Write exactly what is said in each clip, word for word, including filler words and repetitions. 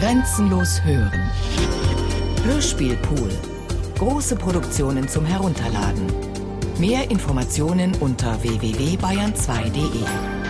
Grenzenlos hören. Hörspielpool. Große Produktionen zum Herunterladen. Mehr Informationen unter w w w punkt bayern zwei punkt de.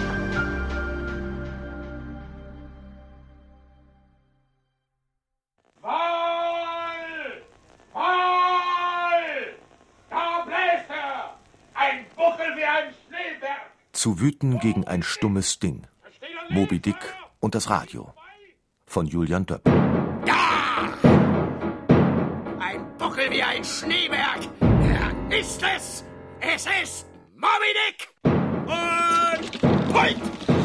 Zu wüten gegen ein stummes Ding. Moby Dick und das Radio. Von Julian Döpp. Ja! Ein Buckel wie ein Schneeberg. Er ist es. Es ist Moby Dick. Und Point.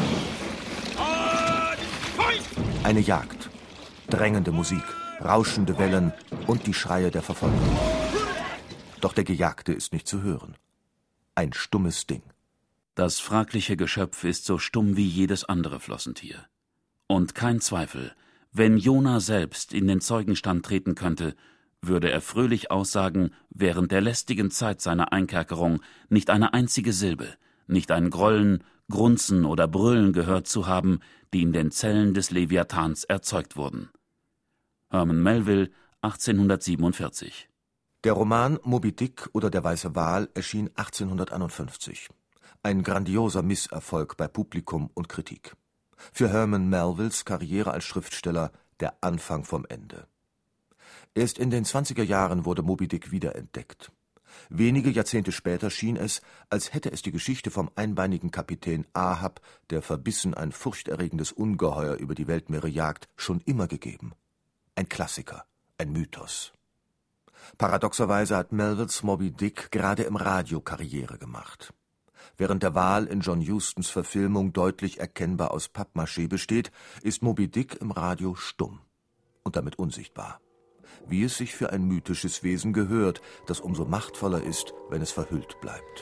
Und Point. Eine Jagd. Drängende Musik, rauschende Wellen und die Schreie der Verfolger. Doch der Gejagte ist nicht zu hören. Ein stummes Ding. Das fragliche Geschöpf ist so stumm wie jedes andere Flossentier. Und kein Zweifel, wenn Jona selbst in den Zeugenstand treten könnte, würde er fröhlich aussagen, während der lästigen Zeit seiner Einkerkerung nicht eine einzige Silbe, nicht ein Grollen, Grunzen oder Brüllen gehört zu haben, die in den Zellen des Leviathans erzeugt wurden. Herman Melville, achtzehnhundertsiebenundvierzig. Der Roman Moby Dick oder der weiße Wal erschien achtzehnhunderteinundfünfzig. Ein grandioser Misserfolg bei Publikum und Kritik. Für Herman Melvilles Karriere als Schriftsteller der Anfang vom Ende. Erst in den zwanziger Jahren wurde Moby Dick wiederentdeckt. Wenige Jahrzehnte später schien es, als hätte es die Geschichte vom einbeinigen Kapitän Ahab, der verbissen ein furchterregendes Ungeheuer über die Weltmeere jagt, schon immer gegeben. Ein Klassiker, ein Mythos. Paradoxerweise hat Melvilles Moby Dick gerade im Radio Karriere gemacht. Während der Wal in John Hustons Verfilmung deutlich erkennbar aus Pappmaché besteht, ist Moby Dick im Radio stumm und damit unsichtbar. Wie es sich für ein mythisches Wesen gehört, das umso machtvoller ist, wenn es verhüllt bleibt.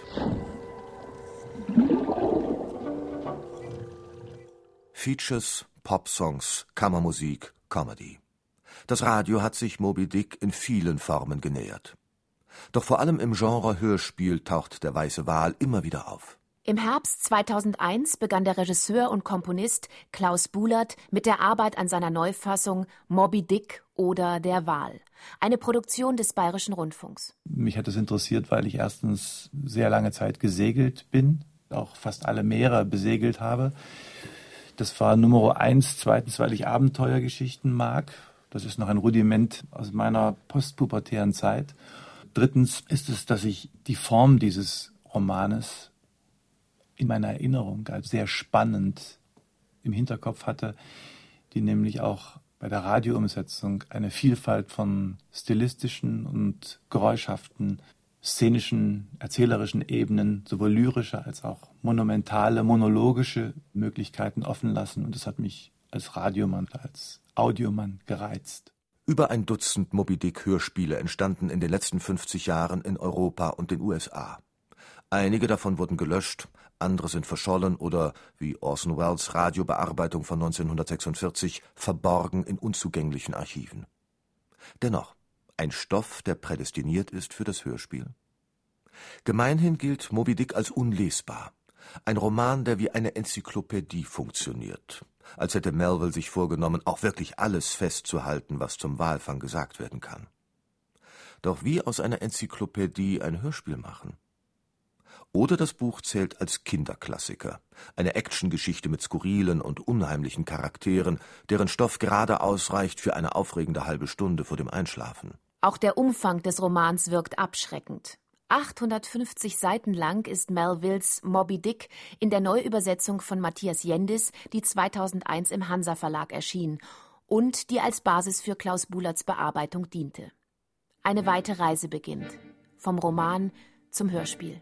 Features, Popsongs, Kammermusik, Comedy. Das Radio hat sich Moby Dick in vielen Formen genähert. Doch vor allem im Genre Hörspiel taucht der weiße Wal immer wieder auf. Im Herbst zweitausendeins begann der Regisseur und Komponist Klaus Bulert mit der Arbeit an seiner Neufassung Moby Dick oder der Wal, eine Produktion des Bayerischen Rundfunks. Mich hat das interessiert, weil ich erstens sehr lange Zeit gesegelt bin, auch fast alle Meere besegelt habe. Das war Nummer eins. Zweitens, weil ich Abenteuergeschichten mag. Das ist noch ein Rudiment aus meiner postpubertären Zeit. Drittens ist es, dass ich die Form dieses Romanes in meiner Erinnerung als sehr spannend im Hinterkopf hatte, die nämlich auch bei der Radioumsetzung eine Vielfalt von stilistischen und geräuschhaften, szenischen, erzählerischen Ebenen, sowohl lyrische als auch monumentale, monologische Möglichkeiten offen lassen. Und das hat mich als Radiomann, als Audiomann gereizt. Über ein Dutzend Moby Dick-Hörspiele entstanden in den letzten fünfzig Jahren in Europa und den U S A. Einige davon wurden gelöscht, andere sind verschollen oder, wie Orson Welles Radiobearbeitung von neunzehnhundertsechsundvierzig, verborgen in unzugänglichen Archiven. Dennoch, ein Stoff, der prädestiniert ist für das Hörspiel. Gemeinhin gilt Moby Dick als unlesbar. Ein Roman, der wie eine Enzyklopädie funktioniert. Als hätte Melville sich vorgenommen, auch wirklich alles festzuhalten, was zum Walfang gesagt werden kann. Doch wie aus einer Enzyklopädie ein Hörspiel machen? Oder das Buch zählt als Kinderklassiker, eine Actiongeschichte mit skurrilen und unheimlichen Charakteren, deren Stoff gerade ausreicht für eine aufregende halbe Stunde vor dem Einschlafen. Auch der Umfang des Romans wirkt abschreckend. achthundertfünfzig Seiten lang ist Melvilles Moby Dick in der Neuübersetzung von Matthias Jendis, die zweitausendeins im Hansa Verlag erschien und die als Basis für Klaus Bulerts Bearbeitung diente. Eine weite Reise beginnt, vom Roman zum Hörspiel.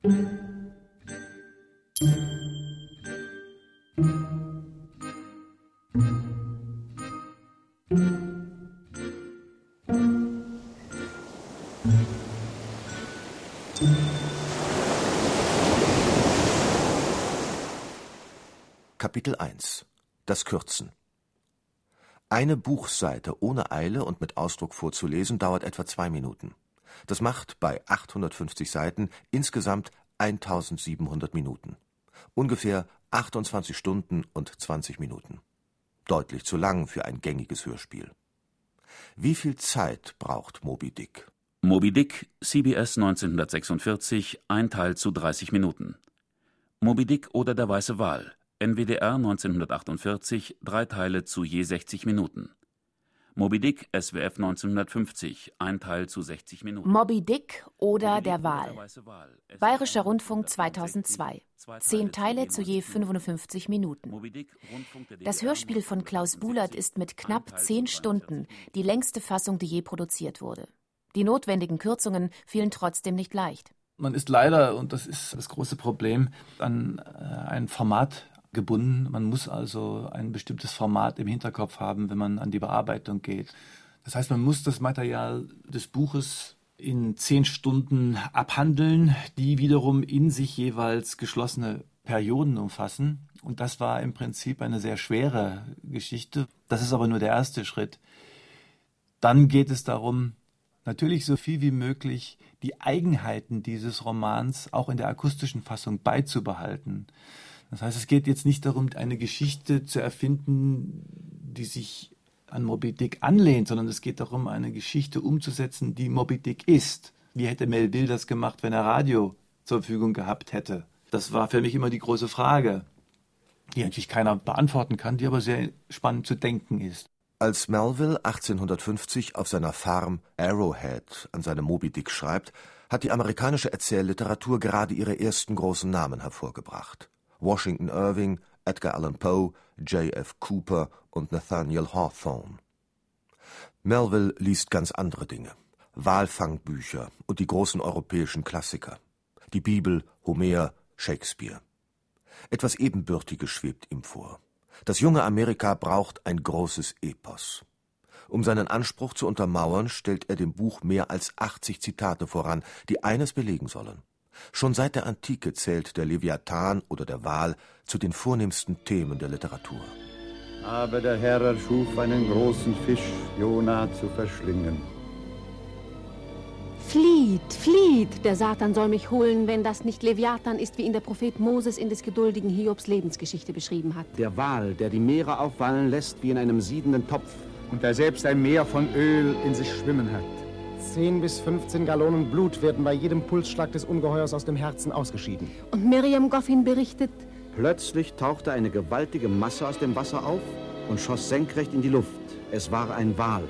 Kapitel eins. Das Kürzen. Eine Buchseite ohne Eile und mit Ausdruck vorzulesen dauert etwa zwei Minuten. Das macht bei achthundertfünfzig Seiten insgesamt eintausendsiebenhundert Minuten. Ungefähr achtundzwanzig Stunden und zwanzig Minuten. Deutlich zu lang für ein gängiges Hörspiel. Wie viel Zeit braucht Moby Dick? Moby Dick, C B S neunzehnhundertsechsundvierzig, ein Teil zu dreißig Minuten. Moby Dick oder der weiße Wal, N W D R neunzehnhundertachtundvierzig, drei Teile zu je sechzig Minuten. Moby Dick, S W F neunzehnhundertfünfzig, ein Teil zu sechzig Minuten. Moby Dick oder der Wal, Bayerischer Rundfunk zweitausendzwei, zehn Teile zu je fünfundfünfzig Minuten. Das Hörspiel von Klaus Bulert ist mit knapp zehn Stunden die längste Fassung, die je produziert wurde. Die notwendigen Kürzungen fielen trotzdem nicht leicht. Man ist leider, und das ist das große Problem, an ein Format gebunden. Man muss also ein bestimmtes Format im Hinterkopf haben, wenn man an die Bearbeitung geht. Das heißt, man muss das Material des Buches in zehn Stunden abhandeln, die wiederum in sich jeweils geschlossene Perioden umfassen. Und das war im Prinzip eine sehr schwere Geschichte. Das ist aber nur der erste Schritt. Dann geht es darum, natürlich so viel wie möglich die Eigenheiten dieses Romans auch in der akustischen Fassung beizubehalten. Das heißt, es geht jetzt nicht darum, eine Geschichte zu erfinden, die sich an Moby Dick anlehnt, sondern es geht darum, eine Geschichte umzusetzen, die Moby Dick ist. Wie hätte Melville das gemacht, wenn er Radio zur Verfügung gehabt hätte? Das war für mich immer die große Frage, die natürlich keiner beantworten kann, die aber sehr spannend zu denken ist. Als Melville achtzehnhundertfünfzig auf seiner Farm Arrowhead an seinem Moby Dick schreibt, hat die amerikanische Erzählliteratur gerade ihre ersten großen Namen hervorgebracht. Washington Irving, Edgar Allan Poe, J F Cooper und Nathaniel Hawthorne. Melville liest ganz andere Dinge. Walfangbücher und die großen europäischen Klassiker. Die Bibel, Homer, Shakespeare. Etwas Ebenbürtiges schwebt ihm vor. Das junge Amerika braucht ein großes Epos. Um seinen Anspruch zu untermauern, stellt er dem Buch mehr als achtzig Zitate voran, die eines belegen sollen. Schon seit der Antike zählt der Leviathan oder der Wal zu den vornehmsten Themen der Literatur. Aber der Herr erschuf einen großen Fisch, Jona zu verschlingen. Flieht, flieht, der Satan soll mich holen, wenn das nicht Leviathan ist, wie ihn der Prophet Moses in des geduldigen Hiobs Lebensgeschichte beschrieben hat. Der Wal, der die Meere aufwallen lässt wie in einem siedenden Topf. Und der selbst ein Meer von Öl in sich schwimmen hat. Zehn bis fünfzehn Gallonen Blut werden bei jedem Pulsschlag des Ungeheuers aus dem Herzen ausgeschieden. Und Miriam Goffin berichtet: Plötzlich tauchte eine gewaltige Masse aus dem Wasser auf und schoss senkrecht in die Luft. Es war ein Wal.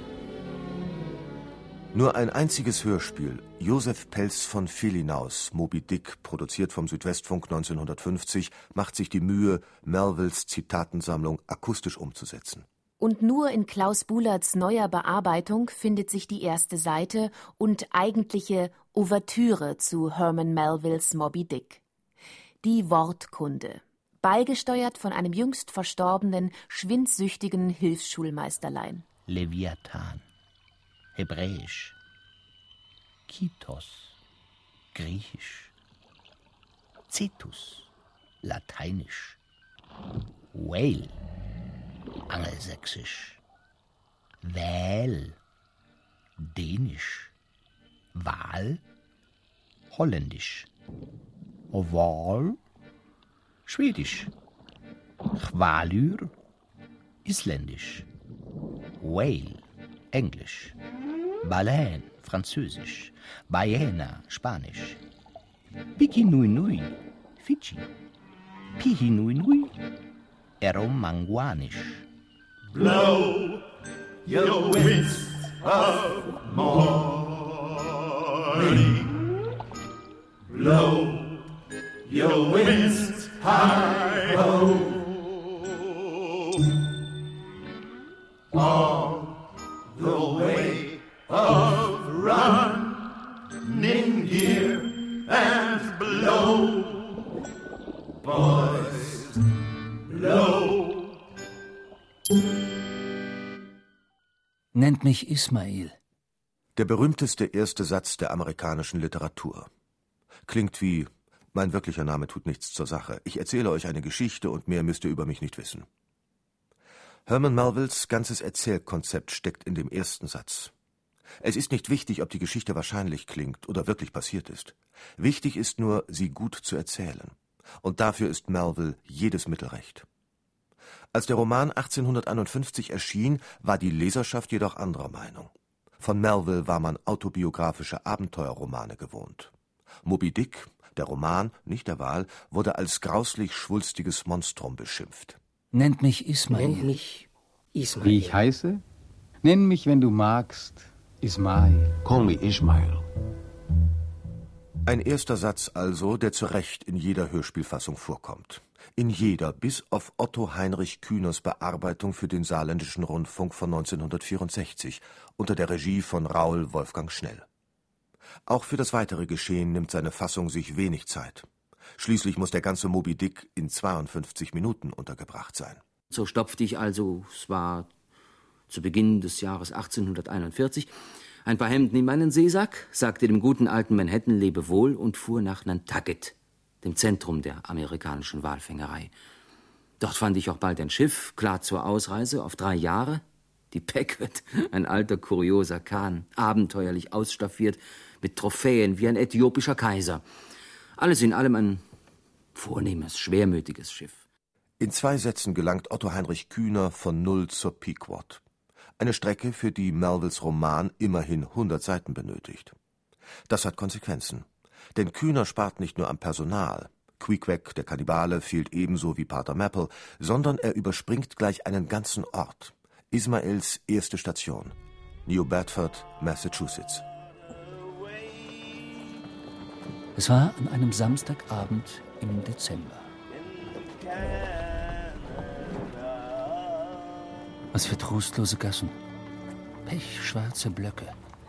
Nur ein einziges Hörspiel, Josef Pelz von Vilinaus, Moby Dick, produziert vom Südwestfunk neunzehnhundertfünfzig, macht sich die Mühe, Melvilles Zitatensammlung akustisch umzusetzen. Und nur in Klaus Bulerts neuer Bearbeitung findet sich die erste Seite und eigentliche Ouvertüre zu Herman Melvilles Moby Dick. Die Wortkunde, beigesteuert von einem jüngst verstorbenen, schwindsüchtigen Hilfsschulmeisterlein. Leviathan, Hebräisch, Kitos, Griechisch, Cetus, Lateinisch, Whale, Angelsächsisch, Wäl, Dänisch, Wal, Holländisch, Oval, Schwedisch, Chwalür, Isländisch, Whale, Englisch, Baleine, Französisch, Ballena, Spanisch, Pikinuinui, Fidschi, Pihinuinui, Eromanguanisch. Blow your winds of morning. Blow your winds high ho. All the way of running here and blow, boys, blow. Nennt mich Ismail. Der berühmteste erste Satz der amerikanischen Literatur. Klingt wie: Mein wirklicher Name tut nichts zur Sache. Ich erzähle euch eine Geschichte und mehr müsst ihr über mich nicht wissen. Herman Melvilles ganzes Erzählkonzept steckt in dem ersten Satz. Es ist nicht wichtig, ob die Geschichte wahrscheinlich klingt oder wirklich passiert ist. Wichtig ist nur, sie gut zu erzählen. Und dafür ist Melville jedes Mittel recht. Als der Roman achtzehnhunderteinundfünfzig erschien, war die Leserschaft jedoch anderer Meinung. Von Melville war man autobiografische Abenteuerromane gewohnt. Moby Dick, der Roman, nicht der Wal, wurde als grauslich schwulstiges Monstrum beschimpft. Nennt mich Ismail. Nennt mich Ismail. Wie ich heiße? Nenn mich, wenn du magst, Ismail. Call me Ismail. Ein erster Satz also, der zu Recht in jeder Hörspielfassung vorkommt. In jeder, bis auf Otto Heinrich Kühners Bearbeitung für den Saarländischen Rundfunk von neunzehnhundertvierundsechzig unter der Regie von Raoul Wolfgang Schnell. Auch für das weitere Geschehen nimmt seine Fassung sich wenig Zeit. Schließlich muss der ganze Moby Dick in zweiundfünfzig Minuten untergebracht sein. So stopfte ich also, es war zu Beginn des Jahres achtzehnhunderteinundvierzig, ein paar Hemden in meinen Seesack, sagte dem guten alten Manhattan Lebewohl und fuhr nach Nantucket, dem Zentrum der amerikanischen Walfängerei. Dort fand ich auch bald ein Schiff, klar zur Ausreise, auf drei Jahre. Die Packard, ein alter, kurioser Kahn, abenteuerlich ausstaffiert, mit Trophäen wie ein äthiopischer Kaiser. Alles in allem ein vornehmes, schwermütiges Schiff. In zwei Sätzen gelangt Otto Heinrich Kühner von Null zur Pequod. Eine Strecke, für die Melvilles Roman immerhin hundert Seiten benötigt. Das hat Konsequenzen. Denn Kühner spart nicht nur am Personal. Queequeg, der Kannibale, fehlt ebenso wie Pater Maple, sondern er überspringt gleich einen ganzen Ort. Ismails erste Station, New Bedford, Massachusetts. Es war an einem Samstagabend im Dezember. Was für trostlose Gassen, pechschwarze Blöcke.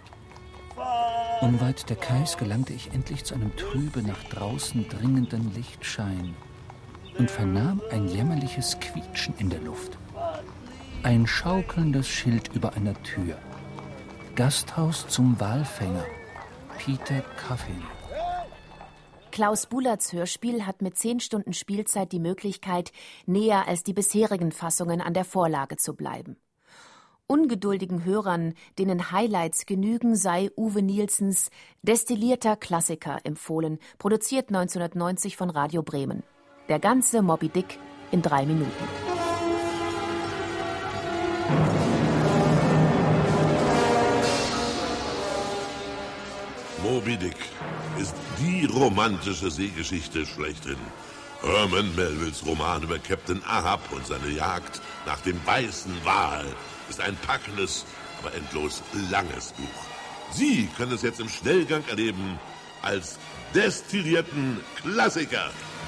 Unweit der Kais gelangte ich endlich zu einem trübe, nach draußen dringenden Lichtschein und vernahm ein jämmerliches Quietschen in der Luft. Ein schaukelndes Schild über einer Tür. Gasthaus zum Walfänger. Peter Coffin. Klaus Bulatz Hörspiel hat mit zehn Stunden Spielzeit die Möglichkeit, näher als die bisherigen Fassungen an der Vorlage zu bleiben. Ungeduldigen Hörern, denen Highlights genügen, sei Uwe Nielsens Destillierter Klassiker empfohlen, produziert neunzehnhundertneunzig von Radio Bremen. Der ganze Moby Dick in drei Minuten. Moby Dick ist die romantische Seegeschichte schlechthin. Herman Melvilles Roman über Captain Ahab und seine Jagd nach dem weißen Wal ist ein packendes, aber endlos langes Buch. Sie können es jetzt im Schnellgang erleben als destillierten Klassiker.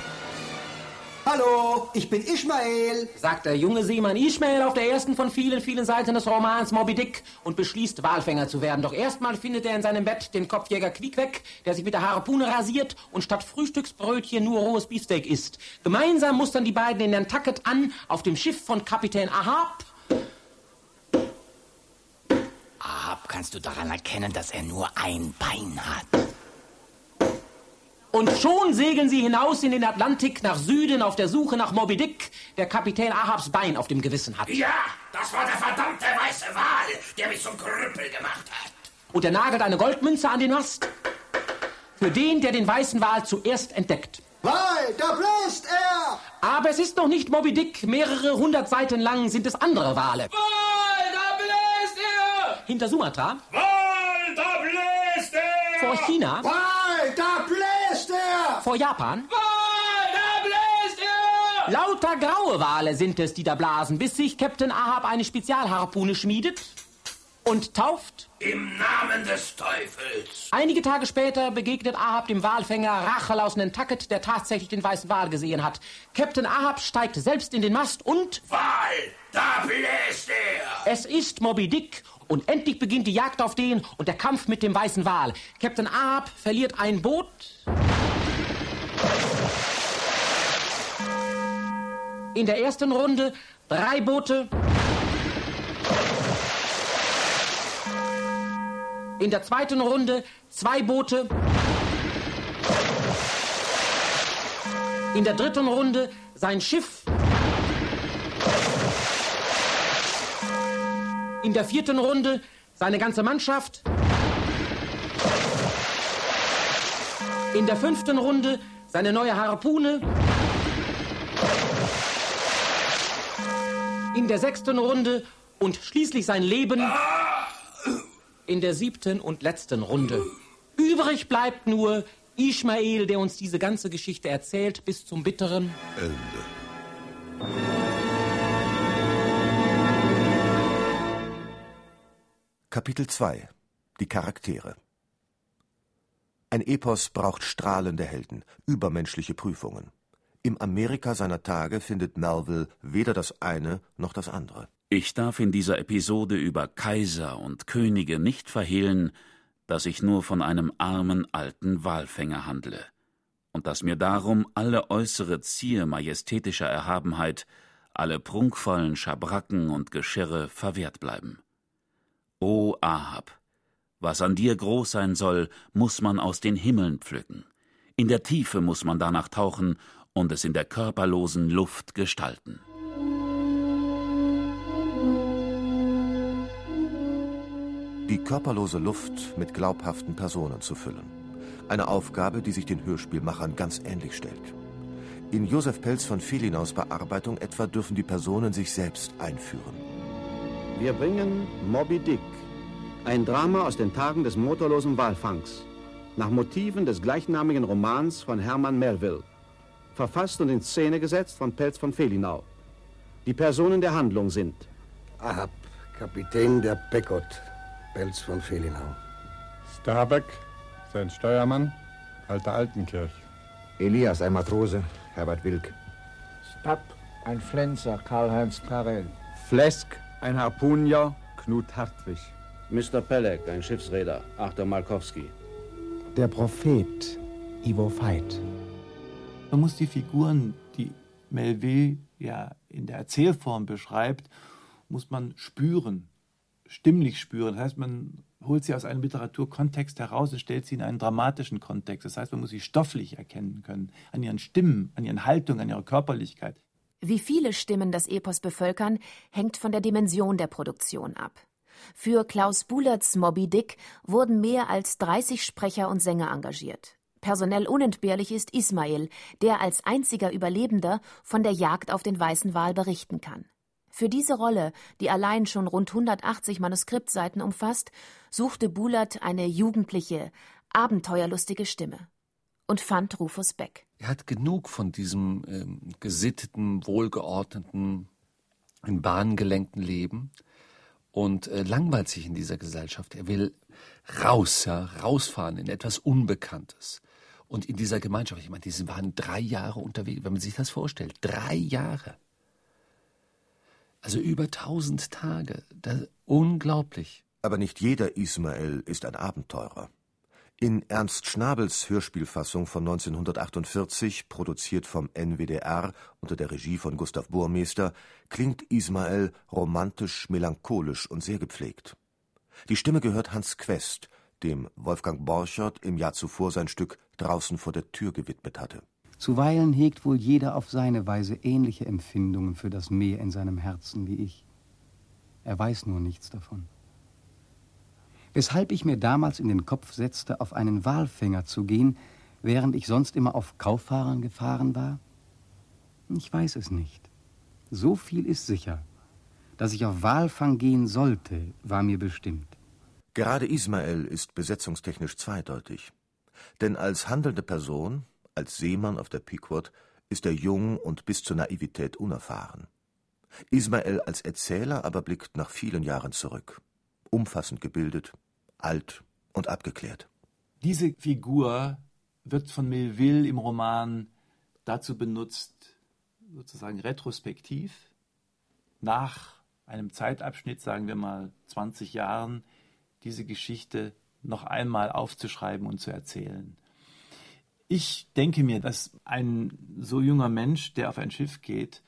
Hallo, ich bin Ismail, sagt der junge Seemann Ismail auf der ersten von vielen, vielen Seiten des Romans Moby Dick und beschließt, Walfänger zu werden. Doch erstmal findet er in seinem Bett den Kopfjäger Queequeg, der sich mit der Harpune rasiert und statt Frühstücksbrötchen nur rohes Beefsteak isst. Gemeinsam mustern die beiden in Nantucket an, auf dem Schiff von Kapitän Ahab. Ahab kannst du daran erkennen, dass er nur ein Bein hat. Und schon segeln sie hinaus in den Atlantik nach Süden auf der Suche nach Moby Dick, der Kapitän Ahabs Bein auf dem Gewissen hat. Ja, das war der verdammte weiße Wal, der mich zum Krüppel gemacht hat. Und er nagelt eine Goldmünze an den Mast. Für den, der den weißen Wal zuerst entdeckt. Wal, da bläst er! Aber es ist noch nicht Moby Dick. Mehrere hundert Seiten lang sind es andere Wale. Wal, da bläst er! Hinter Sumatra. Wal, da bläst er! Vor China. Wal, da bläst er! Vor Japan. Wal, da bläst er! Lauter graue Wale sind es, die da blasen, bis sich Captain Ahab eine Spezialharpune schmiedet und tauft. Im Namen des Teufels. Einige Tage später begegnet Ahab dem Walfänger Rachel aus Nantucket, der tatsächlich den weißen Wal gesehen hat. Captain Ahab steigt selbst in den Mast und... Wal, da bläst er! Es ist Moby Dick und endlich beginnt die Jagd auf den und der Kampf mit dem weißen Wal. Captain Ahab verliert ein Boot... In der ersten Runde drei Boote... In der zweiten Runde zwei Boote. In der dritten Runde sein Schiff. In der vierten Runde seine ganze Mannschaft. In der fünften Runde seine neue Harpune. in der sechsten Runde und schließlich sein Leben in der siebten und letzten Runde. Übrig bleibt nur Ismael, der uns diese ganze Geschichte erzählt, bis zum bitteren Ende. Kapitel zwei. Die Charaktere. Ein Epos braucht strahlende Helden, übermenschliche Prüfungen. Im Amerika seiner Tage findet Melville weder das eine noch das andere. Ich darf in dieser Episode über Kaiser und Könige nicht verhehlen, dass ich nur von einem armen alten Walfänger handle und dass mir darum alle äußere Zier majestätischer Erhabenheit, alle prunkvollen Schabracken und Geschirre verwehrt bleiben. O Ahab, was an dir groß sein soll, muß man aus den Himmeln pflücken. In der Tiefe muß man danach tauchen und es in der körperlosen Luft gestalten. Die körperlose Luft mit glaubhaften Personen zu füllen. Eine Aufgabe, die sich den Hörspielmachern ganz ähnlich stellt. In Josef Pelz von Felinaus Bearbeitung etwa dürfen die Personen sich selbst einführen. Wir bringen Moby Dick, ein Drama aus den Tagen des motorlosen Walfangs, nach Motiven des gleichnamigen Romans von Herman Melville, verfasst und in Szene gesetzt von Pelz von Felinau. Die Personen der Handlung sind Ahab, Kapitän der Pequod, Pelz von Felinau. Starbeck, sein Steuermann, Alter Altenkirch. Elias, ein Matrose, Herbert Wilk. Stapp, ein Pflänzer, Karl-Heinz Karel. Flesk, ein Harpunier, Knut Hartwig. Mister Pelek, ein Schiffsräder, Arthur Malkowski. Der Prophet, Ivo Veit. Man muss die Figuren, die Melville ja in der Erzählform beschreibt, muss man spüren, stimmlich spüren. Das heißt, man holt sie aus einem Literaturkontext heraus und stellt sie in einen dramatischen Kontext. Das heißt, man muss sie stofflich erkennen können, an ihren Stimmen, an ihren Haltungen, an ihrer Körperlichkeit. Wie viele Stimmen das Epos bevölkern, hängt von der Dimension der Produktion ab. Für Klaus Buhlerts Moby Dick wurden mehr als dreißig Sprecher und Sänger engagiert. Personell unentbehrlich ist Ismael, der als einziger Überlebender von der Jagd auf den weißen Wal berichten kann. Für diese Rolle, die allein schon rund hundertachtzig Manuskriptseiten umfasst, suchte Buhlert eine jugendliche, abenteuerlustige Stimme und fand Rufus Beck. Er hat genug von diesem ähm, gesitteten, wohlgeordneten, in Bahnen gelenkten Leben und äh, langweilt sich in dieser Gesellschaft. Er will raus, ja, rausfahren in etwas Unbekanntes. Und in dieser Gemeinschaft, ich meine, die waren drei Jahre unterwegs, wenn man sich das vorstellt, drei Jahre. Also über tausend Tage, das, unglaublich. Aber nicht jeder Ismael ist ein Abenteurer. In Ernst Schnabels Hörspielfassung von neunzehnhundertachtundvierzig, produziert vom N W D R unter der Regie von Gustav Burmester, klingt Ismael romantisch, melancholisch und sehr gepflegt. Die Stimme gehört Hans Quest, dem Wolfgang Borchert im Jahr zuvor sein Stück Draußen vor der Tür gewidmet hatte. Zuweilen hegt wohl jeder auf seine Weise ähnliche Empfindungen für das Meer in seinem Herzen wie ich. Er weiß nur nichts davon. Weshalb ich mir damals in den Kopf setzte, auf einen Walfänger zu gehen, während ich sonst immer auf Kauffahrern gefahren war? Ich weiß es nicht. So viel ist sicher. Dass ich auf Walfang gehen sollte, war mir bestimmt. Gerade Ismael ist besetzungstechnisch zweideutig. Denn als handelnde Person, als Seemann auf der Pequod, ist er jung und bis zur Naivität unerfahren. Ismael als Erzähler aber blickt nach vielen Jahren zurück. Umfassend gebildet, alt und abgeklärt. Diese Figur wird von Melville im Roman dazu benutzt, sozusagen retrospektiv, nach einem Zeitabschnitt, sagen wir mal zwanzig Jahren, diese Geschichte noch einmal aufzuschreiben und zu erzählen. Ich denke mir, dass ein so junger Mensch, der auf ein Schiff geht,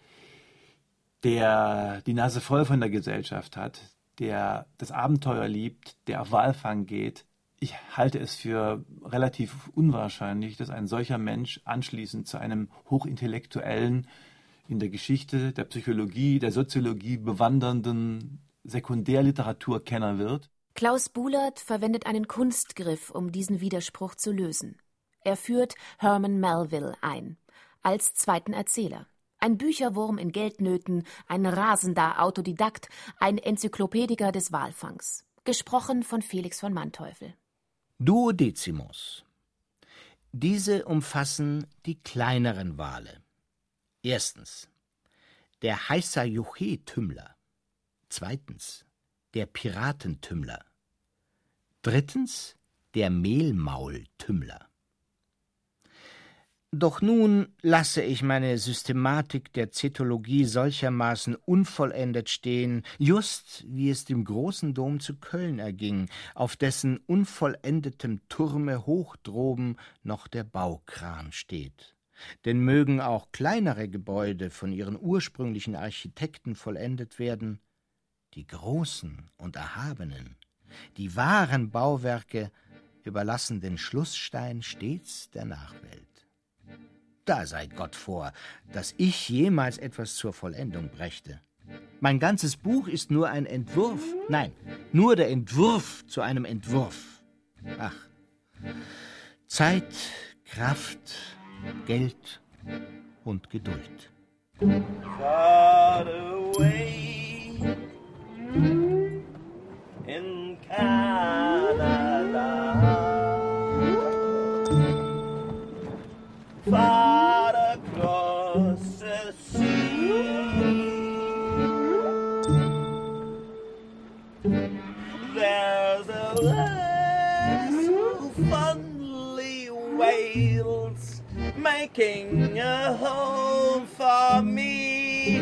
der die Nase voll von der Gesellschaft hat, der das Abenteuer liebt, der auf Walfang geht, ich halte es für relativ unwahrscheinlich, dass ein solcher Mensch anschließend zu einem hochintellektuellen, in der Geschichte, der Psychologie, der Soziologie bewandernden Sekundärliteraturkenner wird. Klaus Buhlert verwendet einen Kunstgriff, um diesen Widerspruch zu lösen. Er führt Herman Melville ein, als zweiten Erzähler. Ein Bücherwurm in Geldnöten, ein rasender Autodidakt, ein Enzyklopädiker des Walfangs. Gesprochen von Felix von Manteuffel. Duodecimus. Diese umfassen die kleineren Wale. Erstens der Heißer-Juche-Tümmler. Zweitens der Piratentümmler. Drittens der Mehlmaultümmler. Doch nun lasse ich meine Systematik der Zetologie solchermaßen unvollendet stehen, just wie es dem großen Dom zu Köln erging, auf dessen unvollendetem Turme hoch droben noch der Baukran steht. Denn mögen auch kleinere Gebäude von ihren ursprünglichen Architekten vollendet werden, die großen und erhabenen, die wahren Bauwerke überlassen den Schlussstein stets der Nachwelt. Da sei Gott vor, dass ich jemals etwas zur Vollendung brächte. Mein ganzes Buch ist nur ein Entwurf, nein, nur der Entwurf zu einem Entwurf. Ach, Zeit, Kraft, Geld und Geduld. Far away in Canada, far across the sea, there's a vessel fondly wails, making a home for me.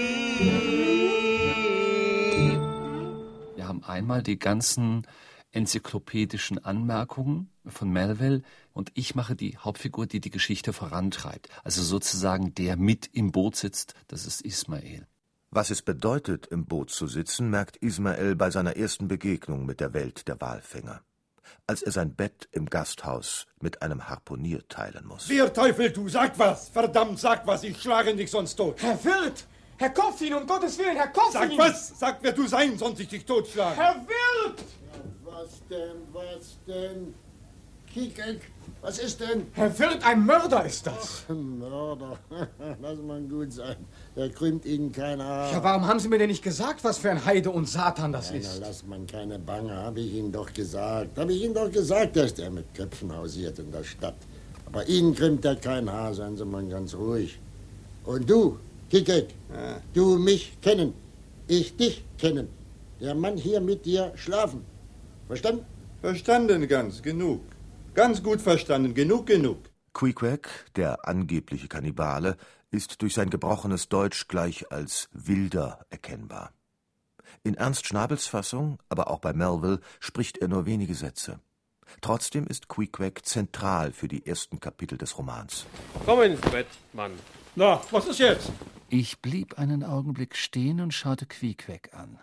Wir haben einmal die ganzen enzyklopädischen Anmerkungen von Melville und ich mache die Hauptfigur, die die Geschichte vorantreibt. Also sozusagen der mit im Boot sitzt, das ist Ismael. Was es bedeutet, im Boot zu sitzen, merkt Ismael bei seiner ersten Begegnung mit der Welt der Walfänger. Als er sein Bett im Gasthaus mit einem Harpunier teilen muss. Wer Teufel, du, sag was! Verdammt, sag was, ich schlage dich sonst tot. Herr Wirt! Herr Koffin, um Gottes Willen, Herr Koffin! Sag was! Sag, wer du sein, sonst ich dich totschlage. Herr Wirt! Was denn, was denn? Kiekeck, was ist denn? Herr Wirt, ein Mörder ist das. Ach, ein Mörder. Lass mal gut sein. Der krümmt Ihnen keine Haare. Ja, warum haben Sie mir denn nicht gesagt, was für ein Heide und Satan das ja, ist? Na, lass man keine Bange, habe ich Ihnen doch gesagt. Habe ich Ihnen doch gesagt, dass der mit Köpfen hausiert in der Stadt. Aber Ihnen krümmt er kein Haar, seien Sie mal ganz ruhig. Und du, Kiekeck, ja. Du mich kennen, ich dich kennen. Der Mann hier mit dir schlafen. Verstanden? Verstanden ganz, genug. Ganz gut verstanden, genug, genug. Queequeg, der angebliche Kannibale, ist durch sein gebrochenes Deutsch gleich als wilder erkennbar. In Ernst Schnabels Fassung, aber auch bei Melville, spricht er nur wenige Sätze. Trotzdem ist Queequeg zentral für die ersten Kapitel des Romans. Komm ins Bett, Mann. Na, was ist jetzt? Ich blieb einen Augenblick stehen und schaute Queequeg an.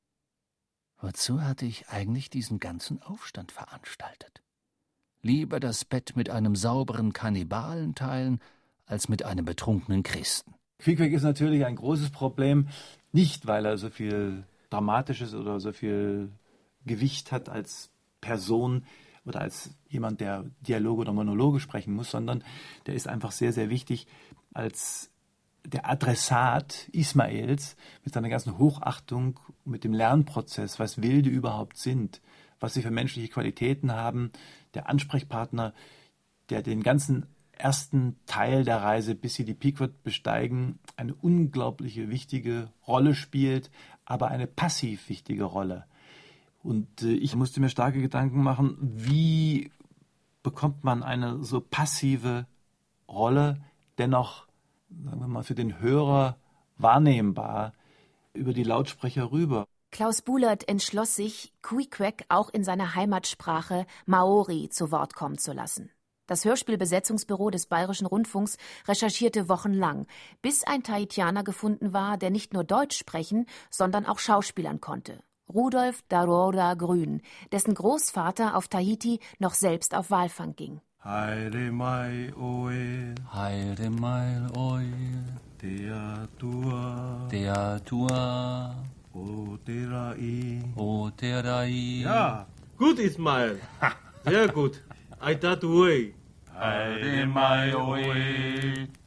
Wozu hatte ich eigentlich diesen ganzen Aufstand veranstaltet? Lieber das Bett mit einem sauberen Kannibalen teilen, als mit einem betrunkenen Christen. Queequeg ist natürlich ein großes Problem, nicht weil er so viel Dramatisches oder so viel Gewicht hat als Person oder als jemand, der Dialoge oder Monologe sprechen muss, sondern der ist einfach sehr, sehr wichtig als der Adressat Ismaels mit seiner ganzen Hochachtung, mit dem Lernprozess, was Wilde überhaupt sind, was sie für menschliche Qualitäten haben, der Ansprechpartner, der den ganzen ersten Teil der Reise, bis sie die Pequod besteigen, eine unglaubliche wichtige Rolle spielt, aber eine passiv wichtige Rolle. Und äh, ich musste mir starke Gedanken machen, wie bekommt man eine so passive Rolle dennoch, sagen wir mal, für den Hörer wahrnehmbar über die Lautsprecher rüber. Klaus Buhlert entschloss sich, Queequeg auch in seiner Heimatsprache Maori zu Wort kommen zu lassen. Das Hörspielbesetzungsbüro des Bayerischen Rundfunks recherchierte wochenlang, bis ein Tahitianer gefunden war, der nicht nur Deutsch sprechen, sondern auch schauspielern konnte. Rudolf Daroda Grün, dessen Großvater auf Tahiti noch selbst auf Walfang ging. Haere mai oe, Haere mai oe, Tea tua, Tea tua, O terai, O terai. Ja, gut, Ismael. Sehr gut. Aita tuoi. Haere mai oe,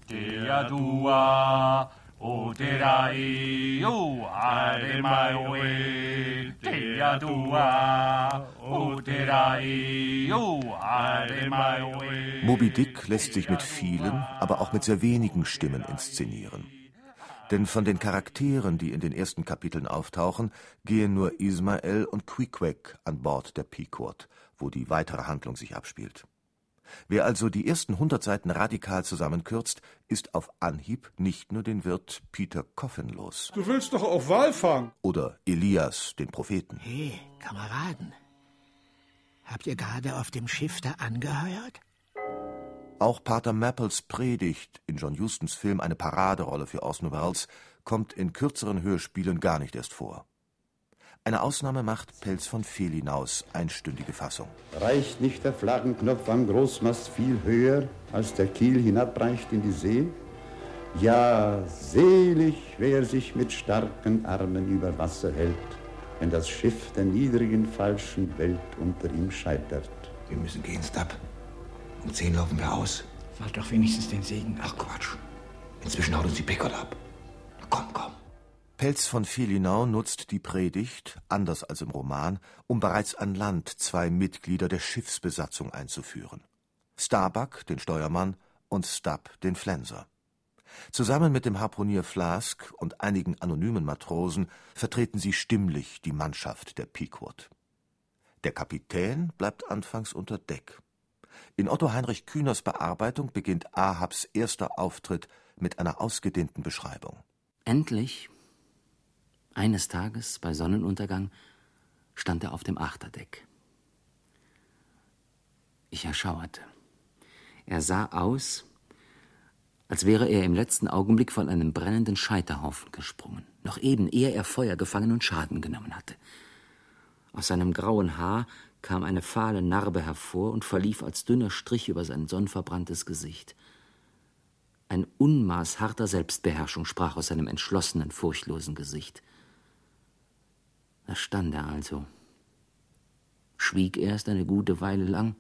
Teadua, o terai, o are mai oe. Teadua, o terai, o are mai oe. Moby Dick lässt sich mit vielen, aber auch mit sehr wenigen Stimmen inszenieren. Denn von den Charakteren, die in den ersten Kapiteln auftauchen, gehen nur Ismael und Queequeg an Bord der Pequod, wo die weitere Handlung sich abspielt. Wer also die ersten hundert Seiten radikal zusammenkürzt, ist auf Anhieb nicht nur den Wirt Peter Coffin los. Du willst doch auf Walfang. Oder Elias, den Propheten. Hey, Kameraden, habt ihr gerade auf dem Schiff da angeheuert? Auch Pater Mapples Predigt, in John Hustons Film eine Paraderolle für Orson Welles, kommt in kürzeren Hörspielen gar nicht erst vor. Eine Ausnahme macht Pelz von Felinaus einstündige Fassung. Reicht nicht der Flaggenknopf am Großmast viel höher, als der Kiel hinabreicht in die See? Ja, selig, wer sich mit starken Armen über Wasser hält, wenn das Schiff der niedrigen, falschen Welt unter ihm scheitert. Wir müssen gehen, Stab. Um zehn laufen wir aus. Fahrt doch wenigstens den Segen. Ach Quatsch. Inzwischen haut uns die Pequod ab. Komm, komm. Pelz von Felinau nutzt die Predigt, anders als im Roman, um bereits an Land zwei Mitglieder der Schiffsbesatzung einzuführen. Starbuck, den Steuermann, und Stubb, den Flenser. Zusammen mit dem Harpunier Flask und einigen anonymen Matrosen vertreten sie stimmlich die Mannschaft der Pequod. Der Kapitän bleibt anfangs unter Deck. In Otto Heinrich Kühners Bearbeitung beginnt Ahabs erster Auftritt mit einer ausgedehnten Beschreibung. Endlich, eines Tages bei Sonnenuntergang, stand er auf dem Achterdeck. Ich erschauerte. Er sah aus, als wäre er im letzten Augenblick von einem brennenden Scheiterhaufen gesprungen, noch eben, ehe er Feuer gefangen und Schaden genommen hatte. Aus seinem grauen Haar kam eine fahle Narbe hervor und verlief als dünner Strich über sein sonnverbranntes Gesicht. Ein Unmaß harter Selbstbeherrschung sprach aus seinem entschlossenen, furchtlosen Gesicht. Da stand er also, schwieg erst eine gute Weile lang,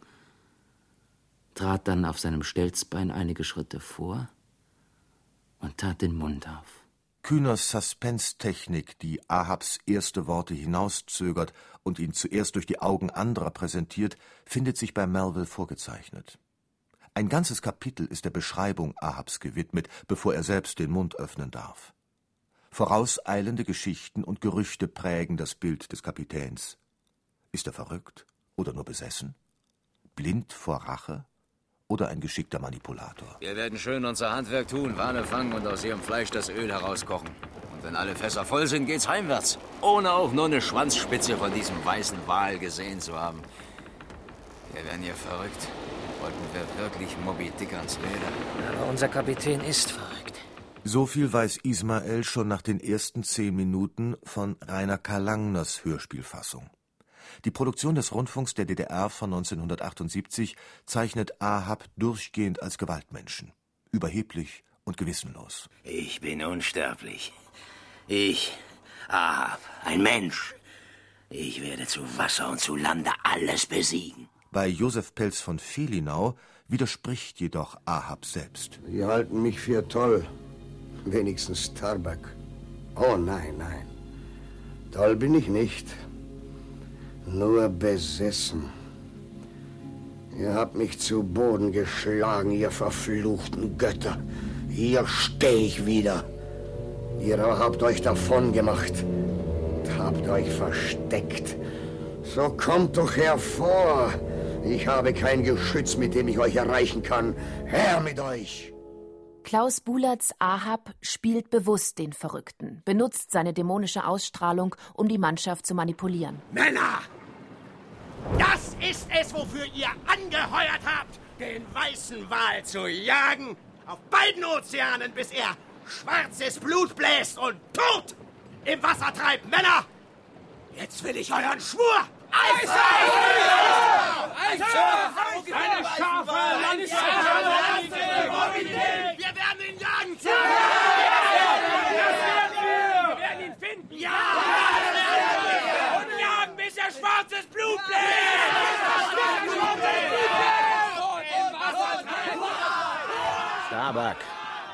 trat dann auf seinem Stelzbein einige Schritte vor und tat den Mund auf. Kühners Suspense-Technik, die Ahabs erste Worte hinauszögert und ihn zuerst durch die Augen anderer präsentiert, findet sich bei Melville vorgezeichnet. Ein ganzes Kapitel ist der Beschreibung Ahabs gewidmet, bevor er selbst den Mund öffnen darf. Vorauseilende Geschichten und Gerüchte prägen das Bild des Kapitäns. Ist er verrückt oder nur besessen? Blind vor Rache oder ein geschickter Manipulator? Wir werden schön unser Handwerk tun, Wale fangen und aus ihrem Fleisch das Öl herauskochen. Und wenn alle Fässer voll sind, geht's heimwärts. Ohne auch nur eine Schwanzspitze von diesem weißen Wal gesehen zu haben. Wir werden hier verrückt. Wollten wir wirklich Moby Dick ans Leder? Aber unser Kapitän ist verrückt. So viel weiß Ismael schon nach den ersten zehn Minuten von Rainer Karl Langners Hörspielfassung. Die Produktion des Rundfunks der D D R von neunzehnhundertachtundsiebzig zeichnet Ahab durchgehend als Gewaltmenschen, überheblich und gewissenlos. Ich bin unsterblich. Ich, Ahab, ein Mensch. Ich werde zu Wasser und zu Lande alles besiegen. Bei Josef Pelz von Felinau widerspricht jedoch Ahab selbst. Sie halten mich für toll. Wenigstens Starbuck. Oh nein, nein. Toll bin ich nicht. Nur besessen. Ihr habt mich zu Boden geschlagen, ihr verfluchten Götter. Hier stehe ich wieder. Ihr habt euch davon gemacht und habt euch versteckt. So kommt doch hervor. Ich habe kein Geschütz, mit dem ich euch erreichen kann. Her mit euch! Klaus Bulatz Ahab spielt bewusst den Verrückten, benutzt seine dämonische Ausstrahlung, um die Mannschaft zu manipulieren. Männer! Das ist es, wofür ihr angeheuert habt, den weißen Wal zu jagen, auf beiden Ozeanen, bis er schwarzes Blut bläst und tot im Wasser treibt. Männer, jetzt will ich euren Schwur! Eis! Eine scharfe Lanze! Wir werden ihn jagen! Wir werden ihn finden! Ja! Und jagen, bis er schwarzes Blut bläst! Starbuck,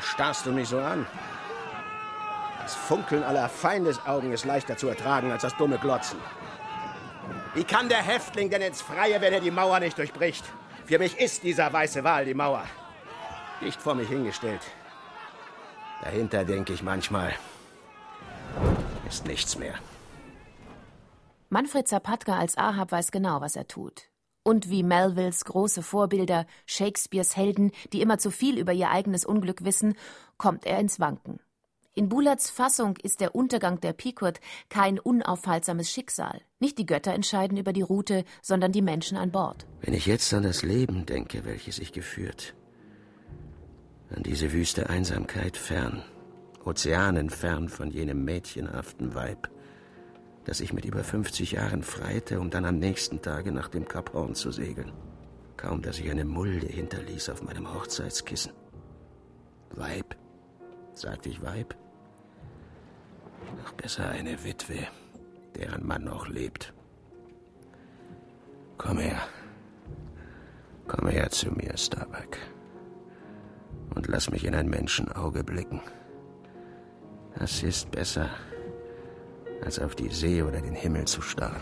starrst du mich so an? Das Funkeln aller Feindesaugen ist leichter zu ertragen als das dumme Glotzen. Wie kann der Häftling denn ins Freie, wenn er die Mauer nicht durchbricht? Für mich ist dieser weiße Wal die Mauer. Dicht vor mich hingestellt. Dahinter denke ich manchmal, ist nichts mehr. Manfred Zapatka als Ahab weiß genau, was er tut. Und wie Melvilles große Vorbilder, Shakespeares Helden, die immer zu viel über ihr eigenes Unglück wissen, kommt er ins Wanken. In Bulards Fassung ist der Untergang der Pequod kein unaufhaltsames Schicksal. Nicht die Götter entscheiden über die Route, sondern die Menschen an Bord. Wenn ich jetzt an das Leben denke, welches ich geführt, an diese wüste Einsamkeit fern, ozeanenfern von jenem mädchenhaften Weib, das ich mit über fünfzig Jahren freite, um dann am nächsten Tage nach dem Kap Horn zu segeln. Kaum, dass ich eine Mulde hinterließ auf meinem Hochzeitskissen. Weib? Sagte ich Weib? Noch besser eine Witwe, deren Mann noch lebt. Komm her. Komm her zu mir, Starbuck. Und lass mich in ein Menschenauge blicken. Das ist besser, als auf die See oder den Himmel zu starren.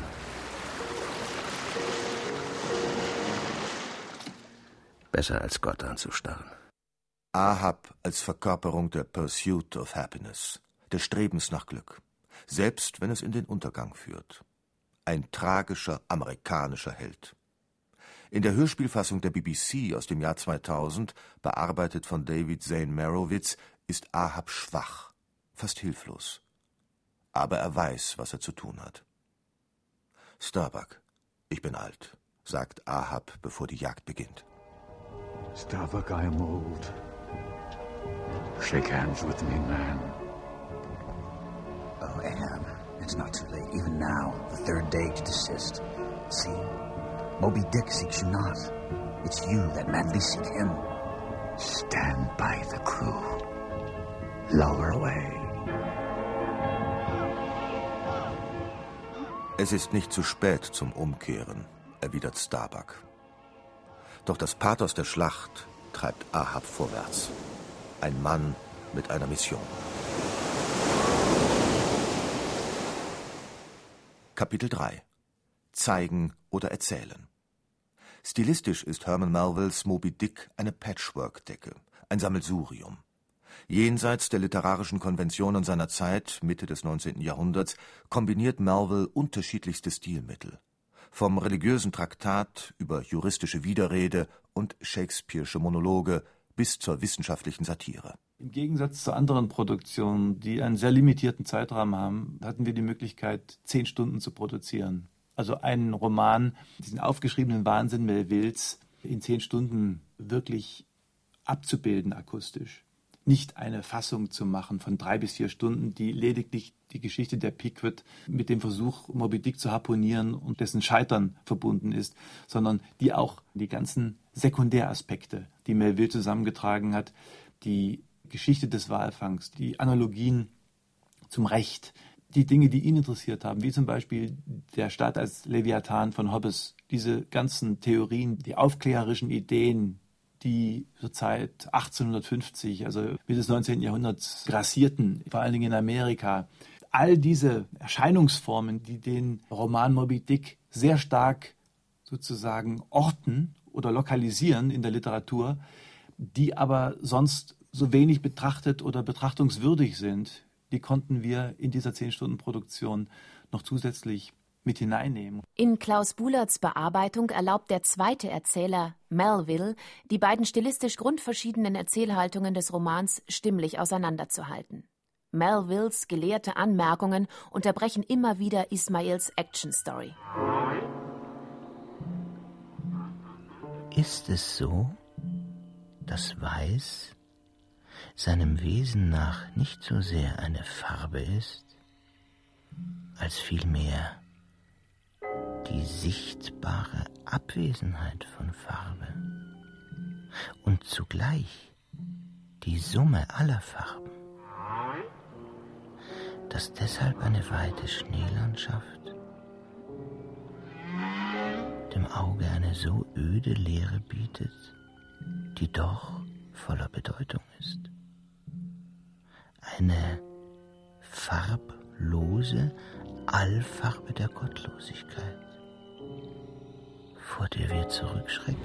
Besser als Gott anzustarren. Ahab als Verkörperung der Pursuit of Happiness, des Strebens nach Glück, selbst wenn es in den Untergang führt. Ein tragischer amerikanischer Held. In der Hörspielfassung der B B C aus dem Jahr zweitausend, bearbeitet von David Zane Merowitz, ist Ahab schwach, fast hilflos. Aber er weiß, was er zu tun hat. Starbuck, ich bin alt, sagt Ahab, bevor die Jagd beginnt. Starbuck, I am old. Shake hands with me, man. Oh, Ahab, it's not too late. Even now, the third day to desist. See, Moby Dick seeks you not. It's you that madly seek him. Stand by the crew. Lower away. Es ist nicht zu spät zum Umkehren, erwidert Starbuck. Doch das Pathos der Schlacht treibt Ahab vorwärts. Ein Mann mit einer Mission. Kapitel drei. Zeigen oder erzählen. Stilistisch ist Herman Melvilles Moby Dick eine Patchwork-Decke, ein Sammelsurium. Jenseits der literarischen Konventionen seiner Zeit, Mitte des neunzehnten Jahrhunderts, kombiniert Melville unterschiedlichste Stilmittel. Vom religiösen Traktat über juristische Widerrede und Shakespeare'sche Monologe bis zur wissenschaftlichen Satire. Im Gegensatz zu anderen Produktionen, die einen sehr limitierten Zeitrahmen haben, hatten wir die Möglichkeit, zehn Stunden zu produzieren. Also einen Roman, diesen aufgeschriebenen Wahnsinn Melvilles, in zehn Stunden wirklich abzubilden akustisch. Nicht eine Fassung zu machen von drei bis vier Stunden, die lediglich die Geschichte der Pequod mit dem Versuch, Moby Dick zu harpunieren und dessen Scheitern verbunden ist, sondern die auch die ganzen Sekundäraspekte, die Melville zusammengetragen hat, die Geschichte des Walfangs, die Analogien zum Recht, die Dinge, die ihn interessiert haben, wie zum Beispiel der Staat als Leviathan von Hobbes, diese ganzen Theorien, die aufklärerischen Ideen, die zur Zeit achtzehnhundertfünfzig, also Mitte des neunzehnten Jahrhunderts, grassierten, vor allen Dingen in Amerika. All diese Erscheinungsformen, die den Roman Moby Dick sehr stark sozusagen orten oder lokalisieren in der Literatur, die aber sonst so wenig betrachtet oder betrachtungswürdig sind, die konnten wir in dieser zehn-Stunden-Produktion noch zusätzlich mit hineinnehmen. In Klaus Bulards Bearbeitung erlaubt der zweite Erzähler, Melville, die beiden stilistisch grundverschiedenen Erzählhaltungen des Romans stimmlich auseinanderzuhalten. Melvilles gelehrte Anmerkungen unterbrechen immer wieder Ismails Action-Story. Ist es so, dass Weiß seinem Wesen nach nicht so sehr eine Farbe ist, als vielmehr die sichtbare Abwesenheit von Farbe und zugleich die Summe aller Farben, dass deshalb eine weite Schneelandschaft dem Auge eine so öde Leere bietet, die doch voller Bedeutung ist. Eine farblose Allfarbe der Gottlosigkeit, vor der wir zurückschrecken.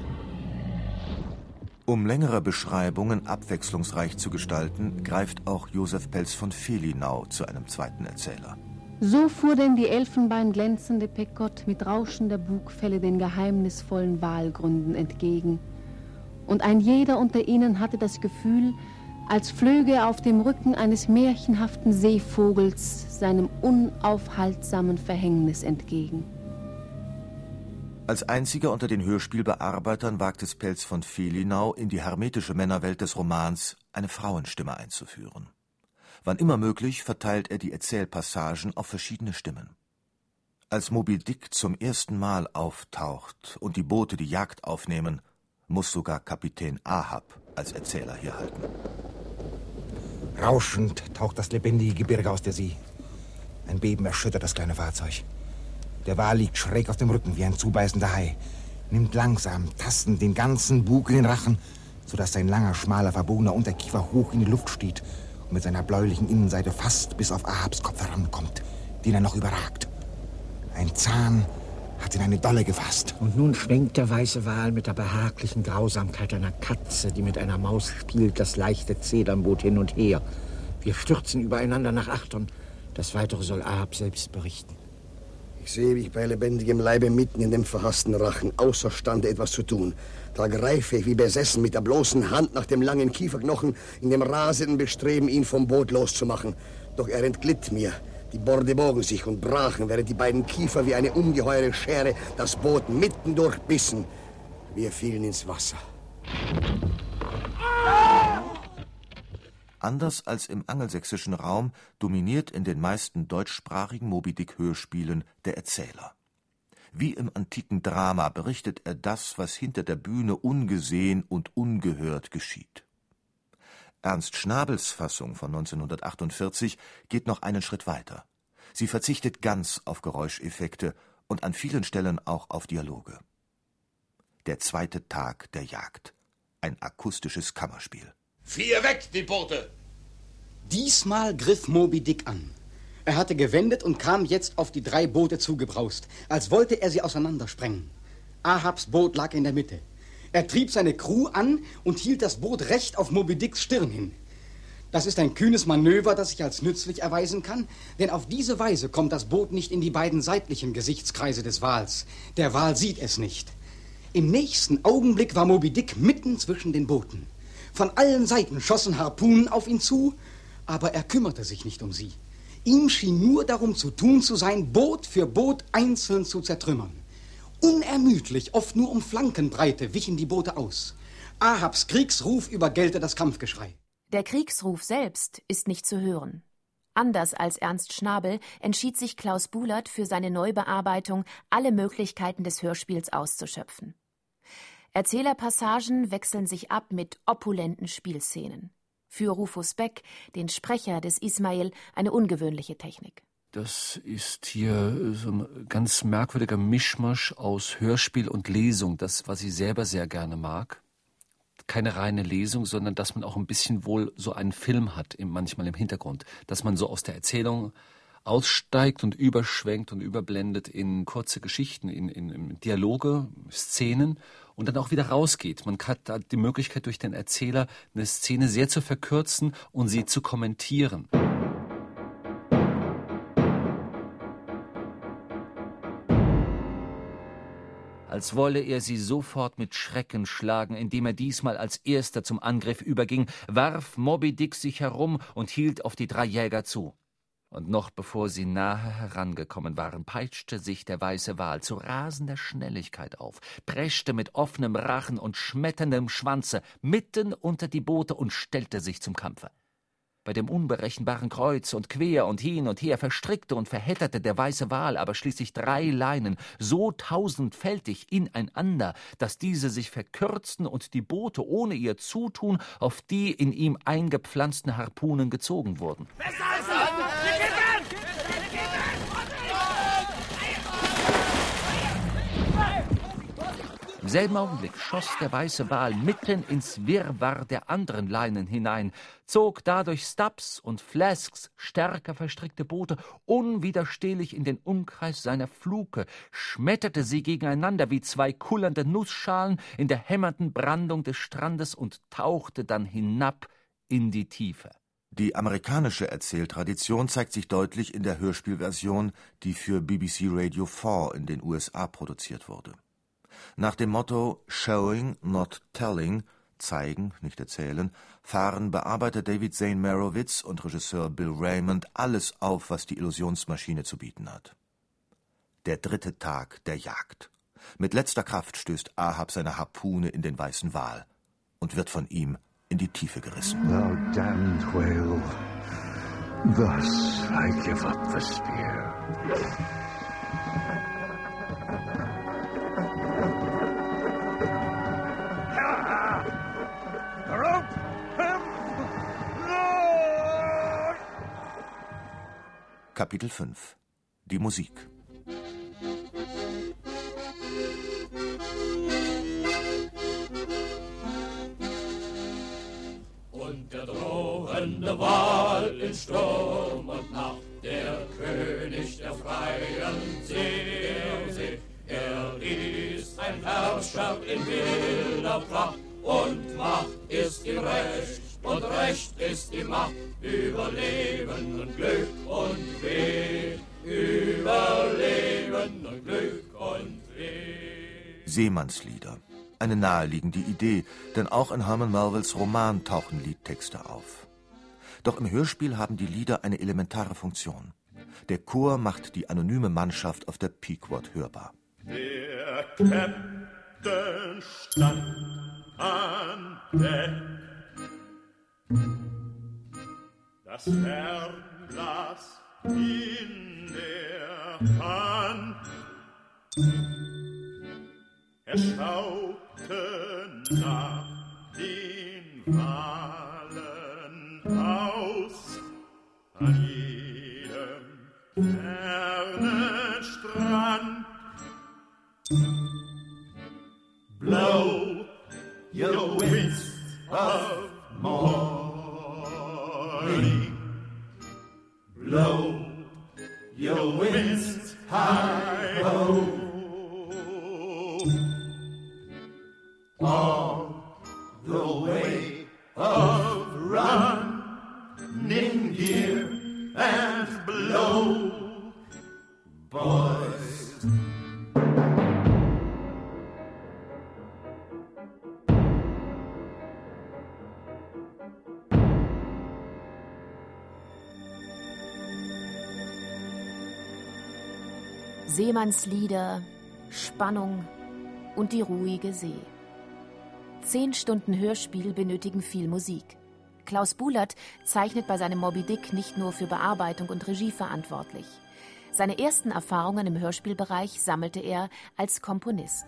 Um längere Beschreibungen abwechslungsreich zu gestalten, greift auch Josef Pelz von Fehlinau zu einem zweiten Erzähler. So fuhr denn die elfenbeinglänzende Pekott mit rauschender Bugfelle den geheimnisvollen Walgründen entgegen. Und ein jeder unter ihnen hatte das Gefühl, als flöge er auf dem Rücken eines märchenhaften Seevogels seinem unaufhaltsamen Verhängnis entgegen. Als einziger unter den Hörspielbearbeitern wagt es Pelz von Fehlinau, in die hermetische Männerwelt des Romans eine Frauenstimme einzuführen. Wann immer möglich verteilt er die Erzählpassagen auf verschiedene Stimmen. Als Moby Dick zum ersten Mal auftaucht und die Boote die Jagd aufnehmen, muss sogar Kapitän Ahab als Erzähler hier halten. Rauschend taucht das lebendige Gebirge aus der See. Ein Beben erschüttert das kleine Fahrzeug. Der Wal liegt schräg auf dem Rücken wie ein zubeißender Hai, nimmt langsam, tastend den ganzen Bug in den Rachen, sodass sein langer, schmaler, verbogener Unterkiefer hoch in die Luft steht und mit seiner bläulichen Innenseite fast bis auf Ahabs Kopf herankommt, den er noch überragt. Ein Zahn hat in eine Dolle gefasst. Und nun schwenkt der weiße Wal mit der behaglichen Grausamkeit einer Katze, die mit einer Maus spielt, das leichte Zedernboot hin und her. Wir stürzen übereinander nach Achtern. Das Weitere soll Ahab selbst berichten. Ich sehe mich bei lebendigem Leibe mitten in dem verhassten Rachen, außerstande etwas zu tun. Da greife ich wie besessen mit der bloßen Hand nach dem langen Kieferknochen, in dem rasenden Bestreben, ihn vom Boot loszumachen. Doch er entglitt mir. Die Borde bogen sich und brachen, während die beiden Kiefer wie eine ungeheure Schere das Boot mitten durchbissen. Wir fielen ins Wasser. Anders als im angelsächsischen Raum dominiert in den meisten deutschsprachigen Moby-Dick-Hörspielen der Erzähler. Wie im antiken Drama berichtet er das, was hinter der Bühne ungesehen und ungehört geschieht. Ernst Schnabels Fassung von neunzehnhundertachtundvierzig geht noch einen Schritt weiter. Sie verzichtet ganz auf Geräuscheffekte und an vielen Stellen auch auf Dialoge. Der zweite Tag der Jagd. Ein akustisches Kammerspiel. Vier weg, die Boote! Diesmal griff Moby Dick an. Er hatte gewendet und kam jetzt auf die drei Boote zugebraust, als wollte er sie auseinandersprengen. Ahabs Boot lag in der Mitte. Er trieb seine Crew an und hielt das Boot recht auf Moby Dicks Stirn hin. Das ist ein kühnes Manöver, das sich als nützlich erweisen kann, denn auf diese Weise kommt das Boot nicht in die beiden seitlichen Gesichtskreise des Wals. Der Wal sieht es nicht. Im nächsten Augenblick war Moby Dick mitten zwischen den Booten. Von allen Seiten schossen Harpunen auf ihn zu, aber er kümmerte sich nicht um sie. Ihm schien nur darum zu tun zu sein, Boot für Boot einzeln zu zertrümmern. Unermüdlich, oft nur um Flankenbreite, wichen die Boote aus. Ahabs Kriegsruf übergellte das Kampfgeschrei. Der Kriegsruf selbst ist nicht zu hören. Anders als Ernst Schnabel entschied sich Klaus Bulert für seine Neubearbeitung, alle Möglichkeiten des Hörspiels auszuschöpfen. Erzählerpassagen wechseln sich ab mit opulenten Spielszenen. Für Rufus Beck, den Sprecher des Ismail, eine ungewöhnliche Technik. Das ist hier so ein ganz merkwürdiger Mischmasch aus Hörspiel und Lesung, das, was ich selber sehr gerne mag. Keine reine Lesung, sondern dass man auch ein bisschen wohl so einen Film hat, manchmal im Hintergrund. Dass man so aus der Erzählung aussteigt und überschwenkt und überblendet in kurze Geschichten, in, in, in Dialoge, Szenen und dann auch wieder rausgeht. Man hat da die Möglichkeit, durch den Erzähler eine Szene sehr zu verkürzen und sie zu kommentieren. Als wolle er sie sofort mit Schrecken schlagen, indem er diesmal als erster zum Angriff überging, warf Moby Dick sich herum und hielt auf die drei Jäger zu. Und noch bevor sie nahe herangekommen waren, peitschte sich der weiße Wal zu rasender Schnelligkeit auf, preschte mit offenem Rachen und schmetterndem Schwanze mitten unter die Boote und stellte sich zum Kampfe. Bei dem unberechenbaren Kreuz und Quer und hin und her verstrickte und verhedderte der weiße Wal aber schließlich drei Leinen so tausendfältig ineinander, dass diese sich verkürzten und die Boote ohne ihr Zutun auf die in ihm eingepflanzten Harpunen gezogen wurden. Im selben Augenblick schoss der weiße Wal mitten ins Wirrwarr der anderen Leinen hinein, zog dadurch Stubbs und Flasks stärker verstrickte Boote unwiderstehlich in den Umkreis seiner Fluke, schmetterte sie gegeneinander wie zwei kullernde Nussschalen in der hämmernden Brandung des Strandes und tauchte dann hinab in die Tiefe. Die amerikanische Erzähltradition zeigt sich deutlich in der Hörspielversion, die für B B C Radio vier in den U S A produziert wurde. Nach dem Motto Showing, not telling, zeigen, nicht erzählen, fahren Bearbeiter David Zane Merowitz und Regisseur Bill Raymond alles auf, was die Illusionsmaschine zu bieten hat. Der dritte Tag der Jagd. Mit letzter Kraft stößt Ahab seine Harpune in den weißen Wal und wird von ihm in die Tiefe gerissen. Thou damned whale, thus I give up the spear. Kapitel fünf. Die Musik. Und der drohende Wal in Sturm und Nacht, der König der freien See. Er ist ein Herrscher in wilder Pracht, und Macht ist ihm Recht, und Recht ist ihm Macht, über Leben und Glück und Weh, über Leben und Glück und Weh. Seemannslieder. Eine naheliegende Idee, denn auch in Herman Melvilles Roman tauchen Liedtexte auf. Doch im Hörspiel haben die Lieder eine elementare Funktion. Der Chor macht die anonyme Mannschaft auf der Pequod hörbar. Der Captain stand an Deck, das Fernglas in der Hand. Er schaute nach den Walen aus, an jedem fernen Strand. Blow your winds of morning, blow your winds high ho. All the way of running gear and blow, boys. Seemannslieder, Spannung und die ruhige See. Zehn Stunden Hörspiel benötigen viel Musik. Klaus Buhlert zeichnet bei seinem Moby Dick nicht nur für Bearbeitung und Regie verantwortlich. Seine ersten Erfahrungen im Hörspielbereich sammelte er als Komponist.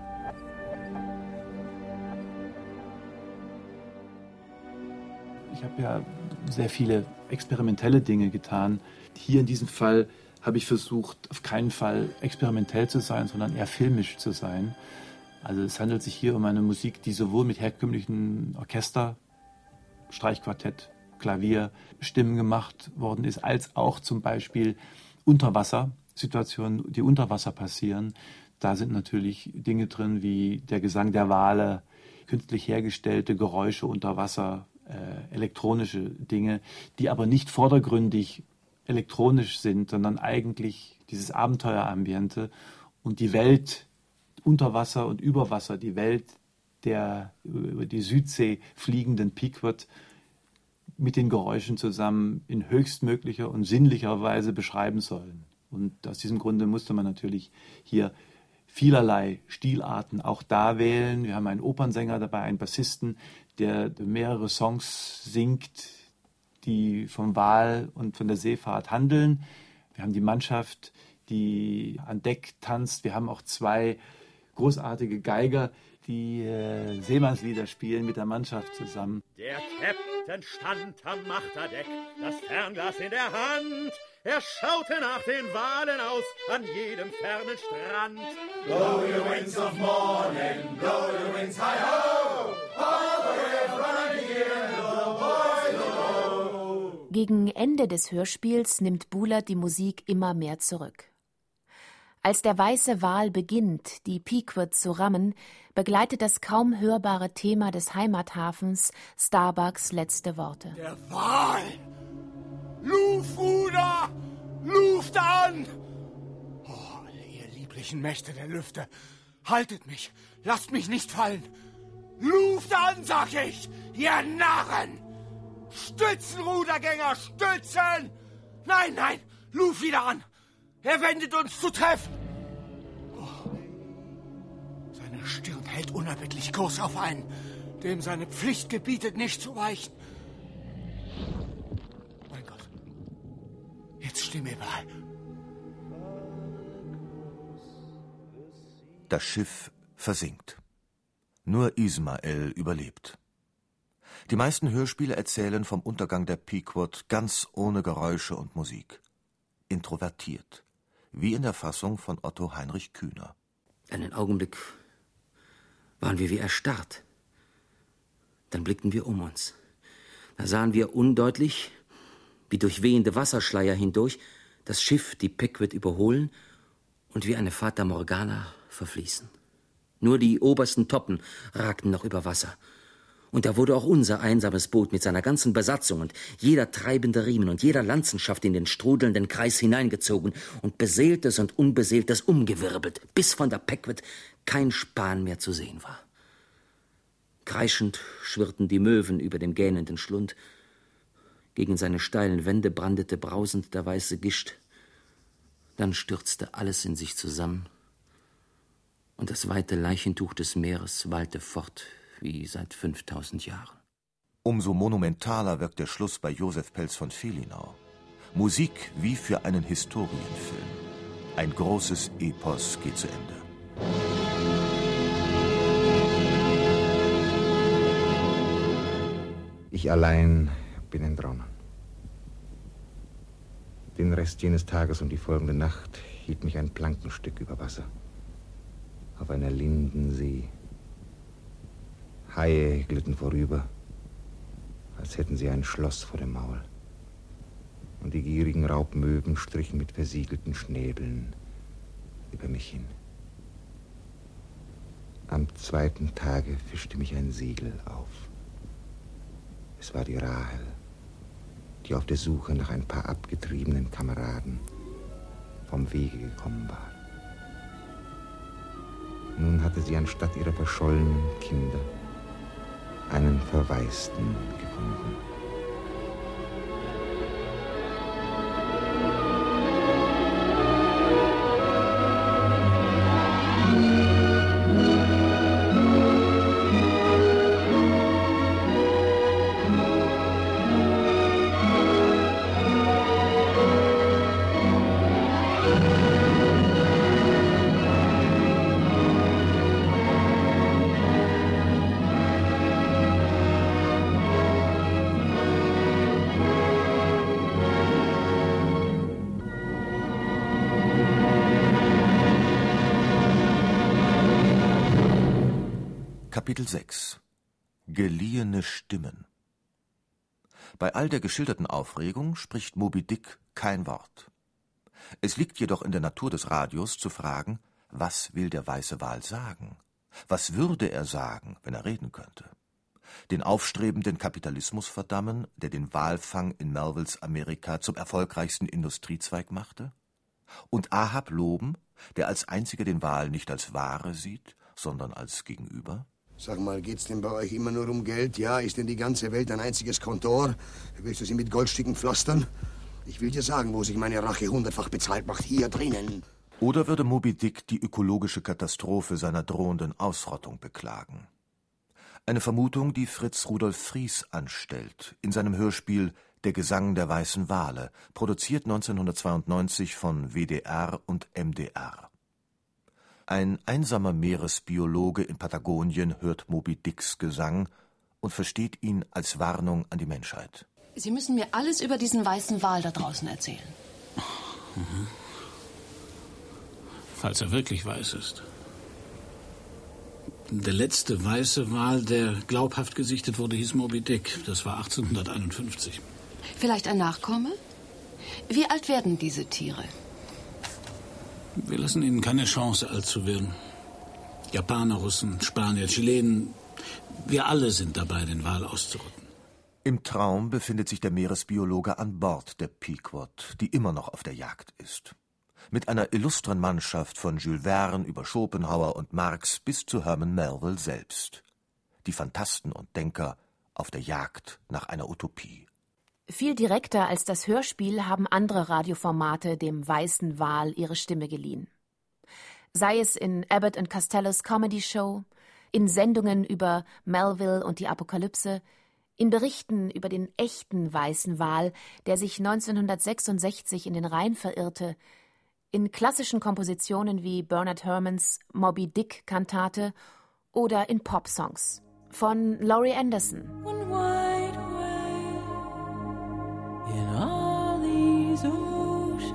Ich habe ja sehr viele experimentelle Dinge getan. Hier in diesem Fall habe ich versucht, auf keinen Fall experimentell zu sein, sondern eher filmisch zu sein. Also es handelt sich hier um eine Musik, die sowohl mit herkömmlichen Orchester, Streichquartett, Klavier, Stimmen gemacht worden ist, als auch zum Beispiel Unterwassersituationen, die unter Wasser passieren. Da sind natürlich Dinge drin wie der Gesang der Wale, künstlich hergestellte Geräusche unter Wasser, äh, elektronische Dinge, die aber nicht vordergründig elektronisch sind, sondern eigentlich dieses Abenteuerambiente und die Welt unter Wasser und über Wasser, die Welt der über die Südsee fliegenden Pequod mit den Geräuschen zusammen in höchstmöglicher und sinnlicher Weise beschreiben sollen. Und aus diesem Grunde musste man natürlich hier vielerlei Stilarten auch da wählen. Wir haben einen Opernsänger dabei, einen Bassisten, der mehrere Songs singt, die vom Wal und von der Seefahrt handeln. Wir haben die Mannschaft, die an Deck tanzt. Wir haben auch zwei großartige Geiger, die äh, Seemannslieder spielen mit der Mannschaft zusammen. Der Captain Kapitän stand am Achterdeck, das Fernglas in der Hand. Er schaute nach den Walen aus an jedem fernen Strand. Blow your winds of morning, blow your winds high-ho, all the way from here, the boys below. Gegen Ende des Hörspiels nimmt Buhlert die Musik immer mehr zurück. Als der weiße Wal beginnt, die Pequod zu rammen, begleitet das kaum hörbare Thema des Heimathafens Starbucks letzte Worte. Der Wal! Luftruder! Luft an! Oh, ihr lieblichen Mächte der Lüfte, haltet mich, lasst mich nicht fallen. Luft an, sag ich, ihr Narren! Stützen, Rudergänger, stützen! Nein, nein, Luft wieder an! Er wendet uns zu treffen! Oh. Seine Stirn hält unerbittlich Kurs auf einen, dem seine Pflicht gebietet, nicht zu weichen. Mein Gott, jetzt steh mir bei. Das Schiff versinkt. Nur Ismael überlebt. Die meisten Hörspiele erzählen vom Untergang der Pequod ganz ohne Geräusche und Musik. Introvertiert. Wie in der Fassung von Otto Heinrich Kühner. Einen Augenblick waren wir wie erstarrt. Dann blickten wir um uns. Da sahen wir undeutlich, wie durch wehende Wasserschleier hindurch, das Schiff die Pequod überholen und wie eine Fata Morgana verfließen. Nur die obersten Toppen ragten noch über Wasser. Und da wurde auch unser einsames Boot mit seiner ganzen Besatzung und jeder treibende Riemen und jeder Lanzenschaft in den strudelnden Kreis hineingezogen und Beseeltes und Unbeseeltes umgewirbelt, bis von der Pequod kein Span mehr zu sehen war. Kreischend schwirrten die Möwen über dem gähnenden Schlund. Gegen seine steilen Wände brandete brausend der weiße Gischt. Dann stürzte alles in sich zusammen und das weite Leichentuch des Meeres wallte fort wie seit fünftausend Jahren. Umso monumentaler wirkt der Schluss bei Josef Pelz von Fehlinau. Musik wie für einen Historienfilm. Ein großes Epos geht zu Ende. Ich allein bin entronnen. Den Rest jenes Tages und die folgende Nacht hielt mich ein Plankenstück über Wasser. Auf einer linden See. Haie glitten vorüber, als hätten sie ein Schloss vor dem Maul. Und die gierigen Raubmöwen strichen mit versiegelten Schnäbeln über mich hin. Am zweiten Tage fischte mich ein Segel auf. Es war die Rahel, die auf der Suche nach ein paar abgetriebenen Kameraden vom Wege gekommen war. Nun hatte sie anstatt ihrer verschollenen Kinder einen Verwaisten gefunden. Kapitel sechs. Geliehene Stimmen. Bei all der geschilderten Aufregung spricht Moby Dick kein Wort. Es liegt jedoch in der Natur des Radios zu fragen, was will der weiße Wal sagen? Was würde er sagen, wenn er reden könnte? Den aufstrebenden Kapitalismus verdammen, der den Walfang in Melvilles Amerika zum erfolgreichsten Industriezweig machte? Und Ahab loben, der als einziger den Wal nicht als Ware sieht, sondern als Gegenüber? Sag mal, geht's denn bei euch immer nur um Geld? Ja, ist denn die ganze Welt ein einziges Kontor? Willst du sie mit Goldstücken pflastern? Ich will dir sagen, wo sich meine Rache hundertfach bezahlt macht. Hier drinnen. Oder würde Moby Dick die ökologische Katastrophe seiner drohenden Ausrottung beklagen? Eine Vermutung, die Fritz Rudolf Fries anstellt, in seinem Hörspiel Der Gesang der weißen Wale, produziert neunzehnhundertzweiundneunzig von W D R und M D R. Ein einsamer Meeresbiologe in Patagonien hört Moby Dicks Gesang und versteht ihn als Warnung an die Menschheit. Sie müssen mir alles über diesen weißen Wal da draußen erzählen. Mhm. Falls er wirklich weiß ist. Der letzte weiße Wal, der glaubhaft gesichtet wurde, hieß Moby Dick. Das war achtzehnhunderteinundfünfzig. Vielleicht ein Nachkomme? Wie alt werden diese Tiere? Wir lassen ihnen keine Chance, alt zu werden. Japaner, Russen, Spanier, Chilenen, wir alle sind dabei, den Wal auszurotten. Im Traum befindet sich der Meeresbiologe an Bord der Pequod, die immer noch auf der Jagd ist. Mit einer illustren Mannschaft von Jules Verne über Schopenhauer und Marx bis zu Herman Melville selbst. Die Phantasten und Denker auf der Jagd nach einer Utopie. Viel direkter als das Hörspiel haben andere Radioformate dem weißen Wal ihre Stimme geliehen. Sei es in Abbott and Costellos Comedy Show, in Sendungen über Melville und die Apokalypse, in Berichten über den echten weißen Wal, der sich neunzehnhundertsechsundsechzig in den Rhein verirrte, in klassischen Kompositionen wie Bernard Herrmanns Moby Dick Kantate oder in Popsongs von Laurie Anderson. In all these oceans,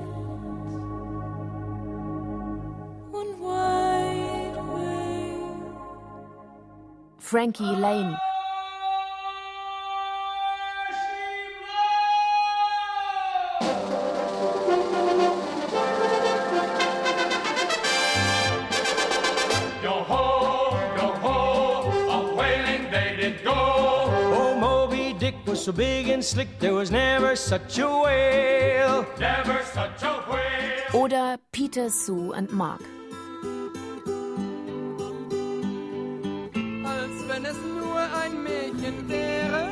one wide wave. Frankie Lane. So big and slick, there was never such a whale. Never such a whale. Oder Peter, Sue and Mark. Als wenn es nur ein Märchen wäre,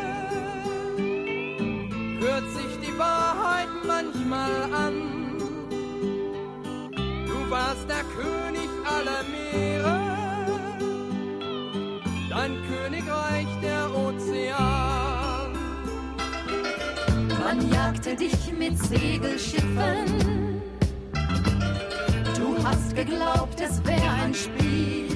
hört sich die Wahrheit manchmal an. Du warst der König aller Meere, dein Königreich der Ozean. Man jagte dich mit Segelschiffen. Du hast geglaubt, es wäre ein Spiel.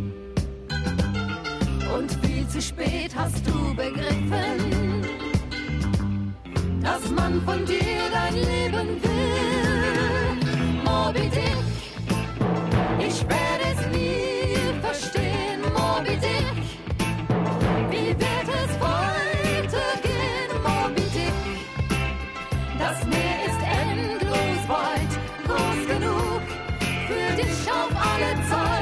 Und viel zu spät hast du begriffen, dass man von dir dein Leben will. Moby Dick, ich werde es nie verstehen. Moby Dick, wie wird es weitergehen? Moby Dick, das Meer ist endlos weit, groß genug für dich auf alle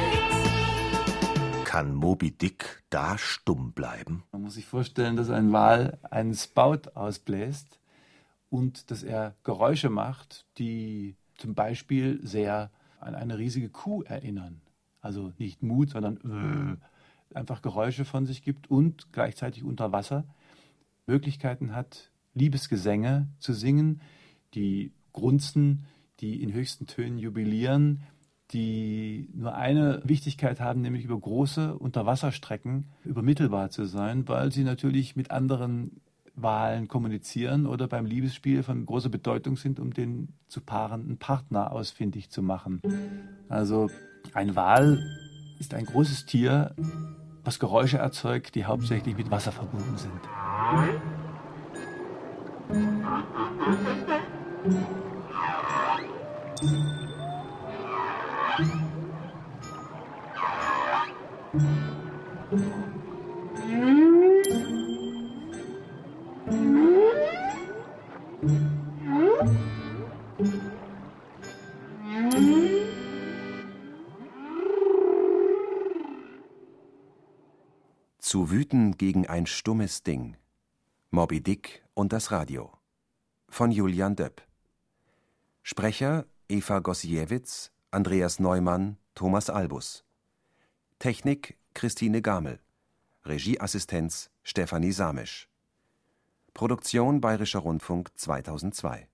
Zeit. Kann Moby Dick da stumm bleiben? Man muss sich vorstellen, dass ein Wal einen Spout ausbläst und dass er Geräusche macht, die zum Beispiel sehr an eine riesige Kuh erinnern. Also nicht Mut, sondern äh, einfach Geräusche von sich gibt und gleichzeitig unter Wasser Möglichkeiten hat, Liebesgesänge zu singen, die grunzen, die in höchsten Tönen jubilieren, die nur eine Wichtigkeit haben, nämlich über große Unterwasserstrecken übermittelbar zu sein, weil sie natürlich mit anderen Walen kommunizieren oder beim Liebesspiel von großer Bedeutung sind, um den zu paarenden Partner ausfindig zu machen. Also ein Wal ist ein großes Tier, was Geräusche erzeugt, die hauptsächlich mit Wasser verbunden sind. Zu wüten gegen ein stummes Ding. Moby Dick und das Radio. Von Julian Döpp. Sprecher Eva Gossiewicz, Andreas Neumann, Thomas Albus. Technik Christine Gamel. Regieassistenz Stefanie Samisch. Produktion Bayerischer Rundfunk zweitausendzwei.